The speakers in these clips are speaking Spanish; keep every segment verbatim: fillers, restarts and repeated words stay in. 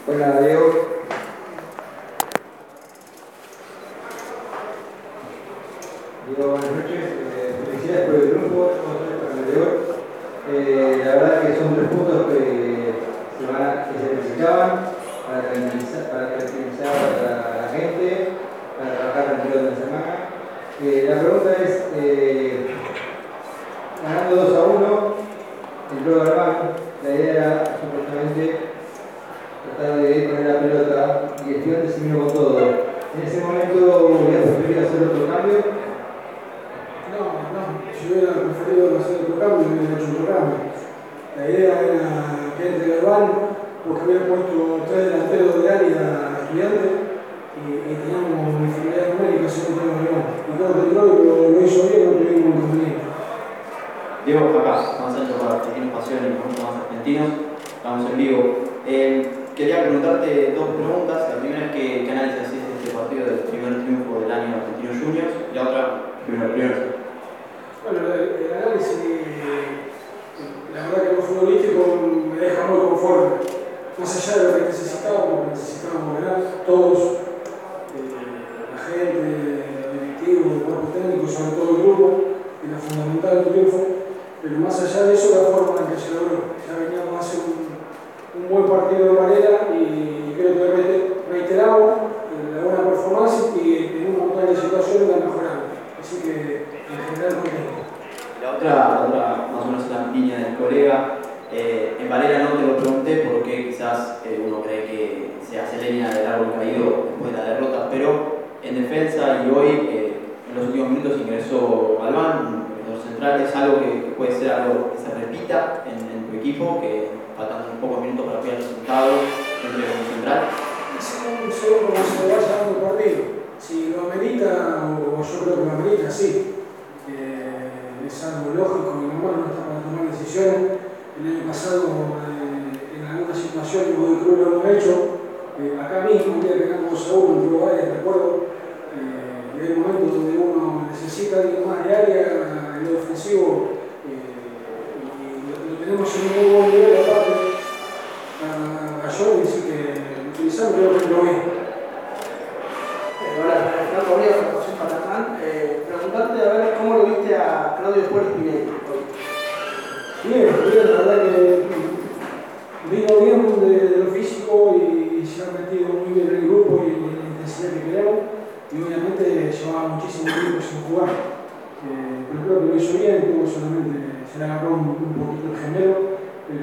Hola, Diego. Diego, buenas noches. Eh, felicidades por el triunfo. Para el Diego. Eh, la verdad que son tres puntos que se, van a, que se necesitaban para tranquilizar, para tranquilizar a la gente, para trabajar tranquilo en la semana. Eh, la pregunta es, eh, ganando dos a uno, entró Galván, la idea era supuestamente tratar de poner la pelota y Estudiantes se vino con todo. En ese momento hubiera preferido hacer otro cambio. No, no, si hubiera preferido hacer otro cambio, hubiera hecho otro cambio. La idea era que entre Galván, porque había puesto tres delanteros de área a Estudiantes y, y teníamos infinidad numérica sin tener Galván. Y creo que el lo, lo hizo bien, no tuvimos inconveniente. Diego, acá, Juan Sancho para Argentinos Pasión y mucho más argentinos. Estamos en vivo. Eh, quería preguntarte dos preguntas. La primera es que, ¿qué análisis haces de este partido del primer triunfo del año Argentinos Juniors? Y la otra, primero, primero. Bueno, el, el análisis, la verdad que lo futbolístico me deja muy conforme. Más allá de lo que necesitábamos, necesitábamos ganar todos, eh, la gente, el directivo, el cuerpo técnico, sobre todo el grupo, era fundamental el triunfo. Pero más allá de eso, la forma en que se logró. Ya veníamos a hacer un, un buen partido de manera y creo que reiteramos la buena performance y en un montón de situaciones la mejoramos. Así que en general contento. La otra, la otra, más o menos en la línea del colega, eh, en Valera no te lo pregunté porque quizás eh, uno cree que se hace leña del árbol caído después de la derrota, pero en defensa y hoy, eh, en los últimos minutos ingresó Galván, los centrales, algo que, que puede ser algo que se repita en, en tu equipo, que faltan unos pocos minutos para pillar el resultado, entre como central. Según, según cómo se vaya dando el partido. Si lo amerita, o yo creo que lo amerita, sí. Eh, es algo lógico y normal, no está para tomar decisiones. El año pasado, eh, en alguna situación, y Godoy Cruz lo hemos hecho, eh, acá mismo, un día que ganamos dos a uno en Uruguay, recuerdo, eh, hay momentos donde uno necesita algo más de área en lo defensivo, eh, y lo, lo tenemos en un muy buen nivel aparte a, a Jordi, así que utilizamos creo que lo bien. Hola, Fernando Correa, José Patatán. Eh, preguntarte a ver cómo lo viste a Claudio Puerto Spinelli hoy. Bien, bien, la verdad que vino bien de, de lo físico y, y se ha metido muy bien en el grupo y en la intensidad que queremos. Y obviamente llevaba muchísimo tiempo sin jugar. Eh, pero creo que lo hizo bien, tuvo solamente, se le agarró un, un poquito el gemelo, pero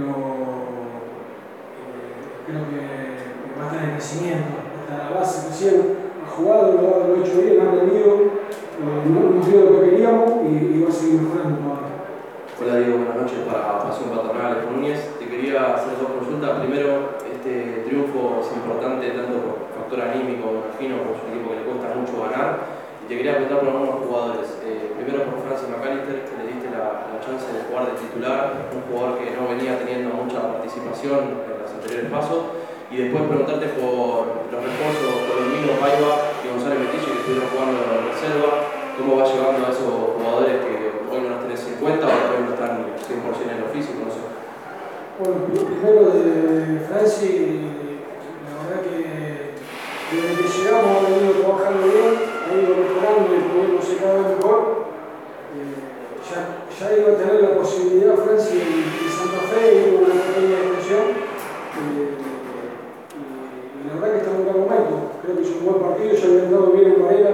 eh, creo que va a estar en crecimiento, está a la base recién. Ha jugado, lo, lo ha hecho bien, ha rendido, eh, no nos dio lo que queríamos y, y va a seguir mejorando todavía. Hola Diego, buenas noches para Pasión Patronal de Núñez. Te quería hacer dos consultas. Primero, este triunfo es importante tanto por factor anímico, me imagino, porque es un equipo que le cuesta mucho ganar. Y te quería preguntar por algunos jugadores. Eh, primero por Francis McAllister, que le diste la, la chance de jugar de titular, un jugador que no venía teniendo mucha participación en los anteriores pasos. Y después preguntarte por los refuerzos Colomino, Paiva y González Metillo que estuvieron jugando en la reserva. ¿Cómo va llevando a esos jugadores que hoy no los tenés en cuenta o hoy no están cien por ciento en lo físico? No sé. Bueno, primero de Franci, la verdad que desde que llegamos ha venido trabajando bien, ha ido mejorando y poniéndose cada vez mejor. Eh, ya, ya iba a tener la posibilidad Franci en, en Santa Fe y hubo una pequeña extensión. Eh, y, y la verdad que está en un gran momento. Creo que es un buen partido, ya había entrado bien en Varela.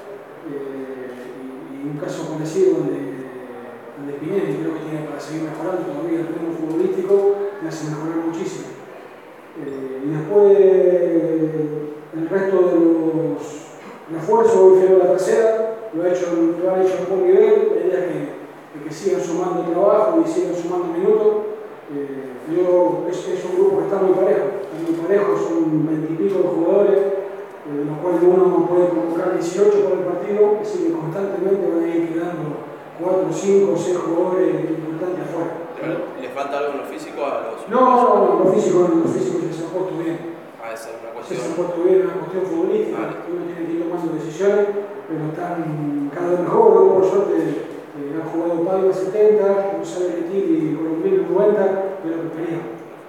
Un caso parecido al de, al de Spinelli, creo que tiene para seguir mejorando todavía el plano futbolístico, le hace mejorar muchísimo. Eh, y después el resto de los refuerzos, hoy fue la tercera, lo, ha hecho, lo han hecho a buen nivel, la idea es que, que, que sigan sumando trabajo y sigan sumando minutos. Eh, yo, es, es un grupo que está muy parejo, está muy parejo, son veintipico de jugadores. De los cuales uno puede convocar dieciocho para el partido, así que constantemente van a ir quedando cuatro, cinco, seis jugadores importantes afuera. Pero, ¿le falta algo en lo físico a los.? No, no, no, lo físico, lo físico ya se ha puesto bien. Ah, esa es una Ya se cuestión. ha puesto bien, una cuestión futbolística, Vale. uno tiene que ir tomando decisiones, pero están cada vez mejor. Luego, por suerte, eh, han jugado Paiva setenta, González Metillo y Colomino noventa, pero que querían.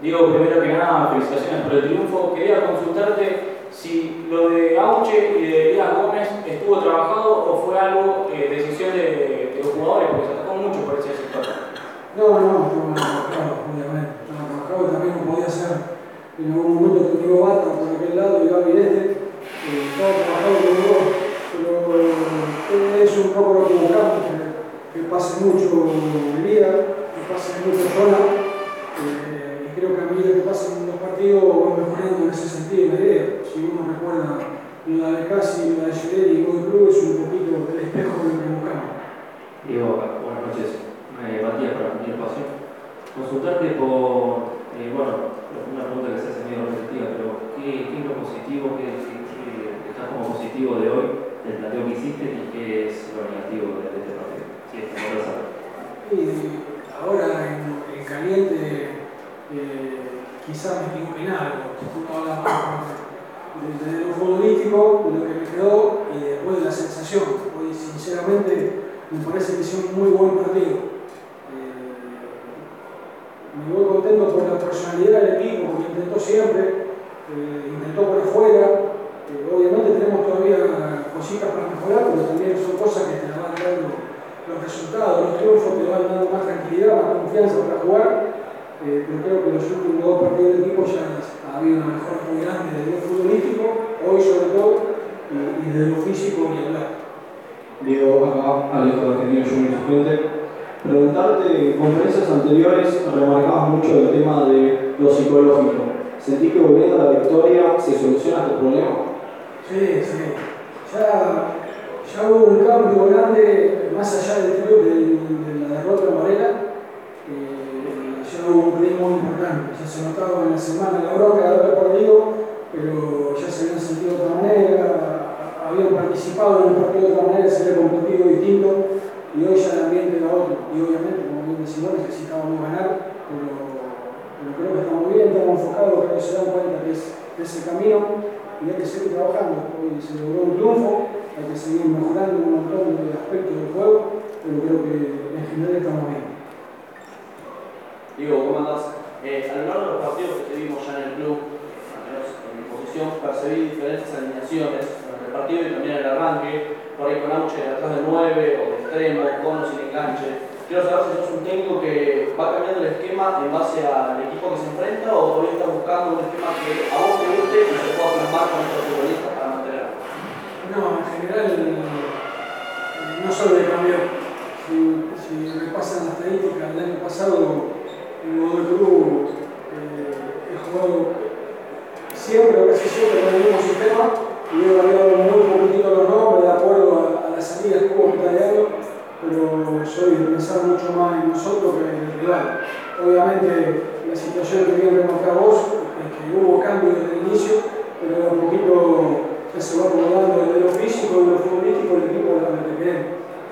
Diego, primero que nada, felicitaciones por el triunfo. Quería consultarte si lo de Auche y de Elías Gómez estuvo trabajado o fue algo, eh, decisión de, de los jugadores, porque se atacó mucho por ese sector. No, no, no, no, trabajado, obviamente. No, trabajado también no podía ser en algún momento que Diego Bata por aquel lado y Gaby este. Eh, estaba trabajado con los dos, pero eh, es un poco lo que buscamos, que, que pase mucho Elías, que pase mucho Zona. Eh, y creo que a medida que pasen los partidos van mejorando en ese sentido la idea. Si uno recuerda la de Casi, la de Gileri y Godoy Cruz, es un poquito el espejo de lo que buscamos. Diego, buenas noches. Eh, Matías para mi espacio. Consultarte por, eh, bueno, una pregunta que se hace medio repetitiva, pero ¿qué, qué es lo positivo, qué, qué, qué está como positivo de hoy del planteo que hiciste y qué es lo negativo de, de este partido? Sí, es como saber. Y ahora en, en caliente eh, quizás me equivoqué en algo, uno habla más de, de lo futbolístico, de lo que me quedó y después de la sensación. Hoy sinceramente me parece que es un muy buen partido. Me voy contento por la personalidad del equipo, porque intentó siempre, eh, intentó por afuera. Eh, obviamente tenemos todavía cositas para mejorar, pero también son cosas que te van dando los resultados, los triunfos te van dando más tranquilidad, más confianza para jugar. Eh, pero creo que los últimos dos partidos del equipo ya ha habido una mejora muy grande de lo futbolístico, hoy sobre todo, y, y de lo físico ni hablar. Diego, acá, Alejo de Argentina Junior Suplente. Preguntarte, en conferencias anteriores remarcabas mucho el tema de lo psicológico. ¿Sentís que volviendo a la victoria se soluciona este problema? Sí, sí. Ya, ya hubo un cambio grande, más allá del club de, de la derrota de Varela. Eh, ya hubo un play muy importante. Ya se notaba en la semana la bronca de haber perdido, pero ya se habían sentido de otra manera, habían participado en el partido de otra manera, se había competido distinto. Y hoy ya el ambiente era otro, y obviamente, como bien decimos, necesitábamos ganar, pero, pero creo que estamos bien, estamos enfocados, creo que se dan cuenta que es, que es el camino y hay que seguir trabajando. Hoy se logró un triunfo, hay que seguir mejorando un montón de aspectos del juego, pero creo que en general estamos bien. Diego, ¿cómo andás? Eh, a lo largo de los partidos que vimos ya en el club, al menos en mi posición, percibí diferentes alineaciones durante el partido y también en el arranque, por ahí con Auche atrás de nueve o de extremo, con o sin enganche. Quiero saber si sos un técnico que va cambiando el esquema en base al equipo que se enfrenta o todavía está buscando un esquema que a vos te guste y se pueda plasmar con estos futbolistas para mantenerlo. No, en general no solo de cambio. Si, si repasan las estadísticas del año pasado, en Godoy Cruz eh, he jugado siempre o casi siempre con el mismo sistema y he variado muy poquitito los nombres de acuerdo a, a las salidas que hubo mitad de año, pero soy de pensar mucho más en nosotros que en el rival. Obviamente la situación que bien remarcás vos es que hubo cambios desde el inicio, pero de a poquito ya se va acomodando desde lo físico y lo futbolístico el equipo a lo que queremos.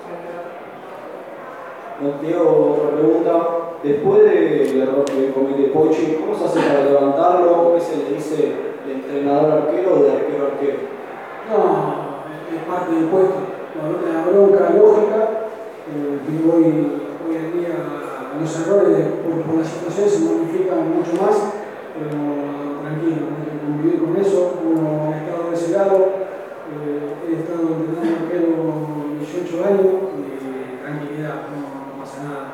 Diego, otra pregunta. Después del error que comete Pochi, ¿cómo se hace para levantarlo? ¿Qué se le dice de entrenador arquero o de arquero arquero? No, es parte del puesto. La bronca lógica, eh, que hoy, hoy en día los errores por, por la situación se magnifican mucho más, pero tranquilo, hay que convivir con eso. Uno ha estado de ese lado, eh, he estado entrenando arquero dieciocho años y tranquilidad, no, no pasa nada.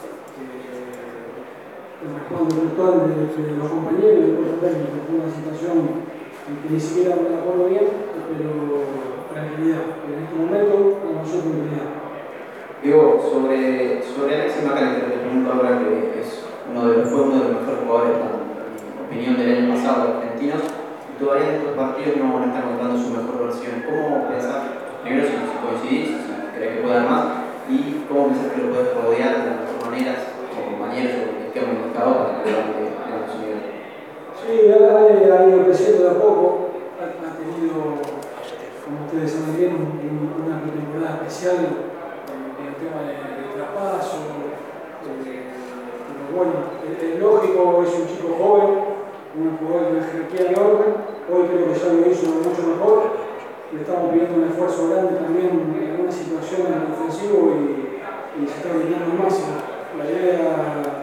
El respaldo virtual de, de los compañeros y del cuerpo técnico fue una situación en que ni siquiera me la acuerdo bien, pero tranquilidad. En este momento, a nosotros tranquilidad. Diego, sobre, sobre Alexis McAllister, te pregunto ahora que es uno de los, fue uno de los mejores jugadores, en opinión del año pasado, argentinos, y todavía en estos partidos no, no está encontrando su mejor versión. ¿Cómo pensás, primero si, si coincidís, si crees que puede dar más, y cómo pensás que lo puedes rodear de las mejores maneras, como compañeros o que esté comunicado para que levante a su nivel? Sí, Ale ha ido creciendo de a poco, ha, ha tenido, como ustedes saben bien, un, un, una pretemporada especial eh, con el tema de, de traspaso, eh, pero bueno, es, es lógico, es un chico joven, un jugador de la jerarquía enorme, hoy creo que ya lo hizo mucho mejor, le estamos pidiendo un esfuerzo grande también en alguna situación en el ofensivo y, y se está brindando el máximo. La idea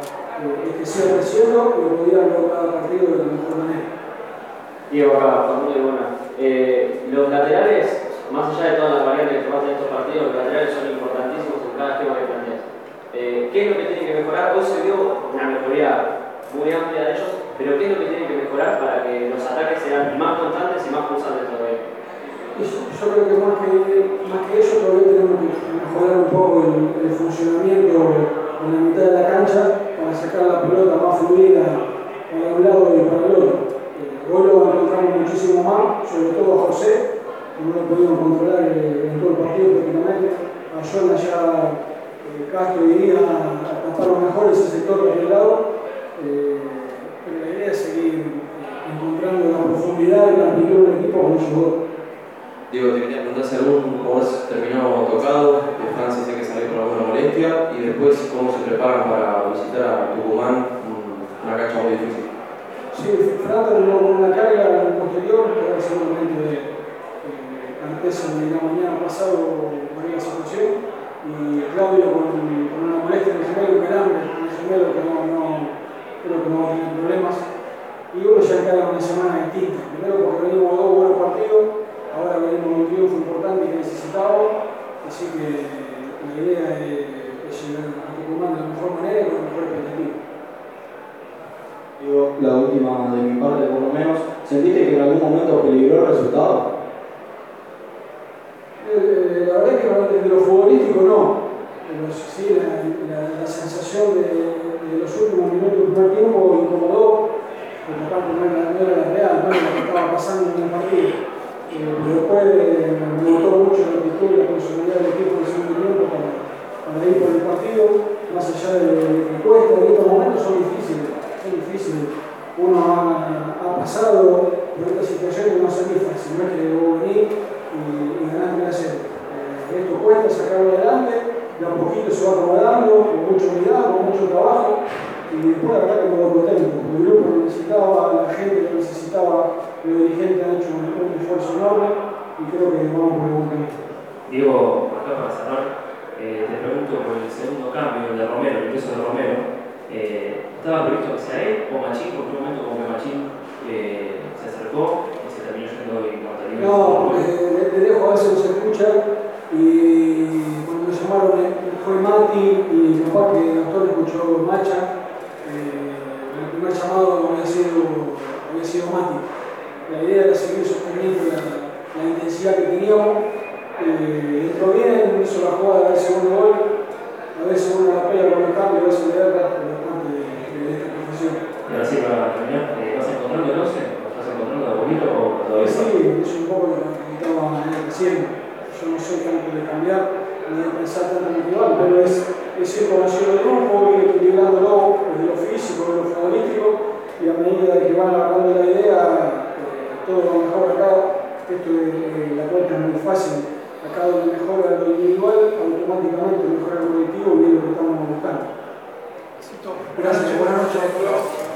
eh, es que siga creciendo y lo podía lograr cada partido de la mejor manera. Diego acá, Facundo y Buena. Eh, los laterales, más allá de todas las variantes que tomaste en estos partidos, los laterales son importantísimos en cada esquema que planteas. Eh, ¿Qué es lo que tienen que mejorar? Hoy se vio una mejoría muy amplia de ellos, pero ¿qué es lo que tienen que mejorar para que los ataques sean más constantes y más pulsantes todavía? Yo, yo creo que más, que más que eso todavía tenemos que mejorar un poco el, el funcionamiento en la mitad de la cancha para sacar la pelota más fluida para un lado y para el otro. Eh, hoy lo encontramos muchísimo más, sobre todo a José, que no lo pudimos controlar en todo el partido prácticamente. A Jonah ya eh, Castro iría a tapar mejor ese sector por aquel lado. Eh, pero la idea es seguir encontrando la profundidad y la amplitud del equipo con ellos dos. Diego, te quería preguntar si algún jugador terminó tocado, de Francia sé que salió con alguna molestia, y después cómo se preparan para visitar a Tucumán, una cancha muy difícil. Sí, Fran terminó con una carga en el posterior, que era seguramente eh, antes de la mañana pasado por la situación, y Claudio con, con una molestia en el gemelo, un calambre en el gemelo que no, no, creo que no va a tener problemas. Y uno ya encara una semana distinta, primero porque venimos dos buenos partidos. Ahora venimos un triunfo importante que necesitaba, así que la idea es, es llegar a Tucumán de la mejor manera y con la mejor expectativa. Digo, la última de mi parte por lo menos, ¿sentiste que en algún momento peligró el resultado? Eh, la verdad es que desde lo futbolístico no, pero sí la, la, la sensación de, de los últimos minutos del primer tiempo incomodó, porque aparte no era, no era la real, no era lo que estaba pasando en el partido. Eh, pero después eh, me gustó mucho la actitud y la personalidad del equipo en el segundo tiempo para, para ir por el partido, más allá de que cuesta, en estos momentos son difíciles, son difíciles. Uno ha, ha pasado por esta situación que no es fácil, no es que vos venís y, y ganás tres a cero. Eh, esto cuesta sacarlo adelante, de a poquito se va acomodando, con mucha unidad, con mucho trabajo, y después la verdad que me lo contento, porque el grupo lo necesitaba, la gente lo necesitaba, los dirigentes han hecho un, un esfuerzo enorme y creo que vamos por el buen camino. Diego, acá para cerrar, eh, te pregunto por el segundo cambio, el de Romero, el ingreso de Romero. Eh, ¿Estaba previsto que sea él o Machín? Porque en un momento como que Machín eh, se acercó y se terminó yendo y Montañez. No, eh, te dejo a ver si no se escucha y cuando me llamaron fue Mati y capaz que el doctor escuchó Macha. Eh, el primer llamado había sido, había sido Mati. La idea era seguir sosteniendo la, la intensidad que teníamos. Eh, entró bien, hizo la jugada del segundo gol. A veces uno la pega con el cambio, a veces le erra, por lo tanto de, de esta profesión. Y ahora sí, para terminar, ¿vas encontrando el once? ¿Lo estás encontrando de a poquito o todavía? Sí, es un poco lo que estaba diciendo. Yo no soy tanto de cambiar ni de pensar tanto en motivar, pero es, es ir conociendo el grupo, ir equilibrándolo desde lo físico, desde lo futbolístico, y a medida de que van agarrando la idea, eh, todo lo mejor acá. Esto de eh, la cuenta es muy fácil. Acá donde mejora lo individual, automáticamente mejora el colectivo y es lo que estamos buscando. Gracias, buenas noches.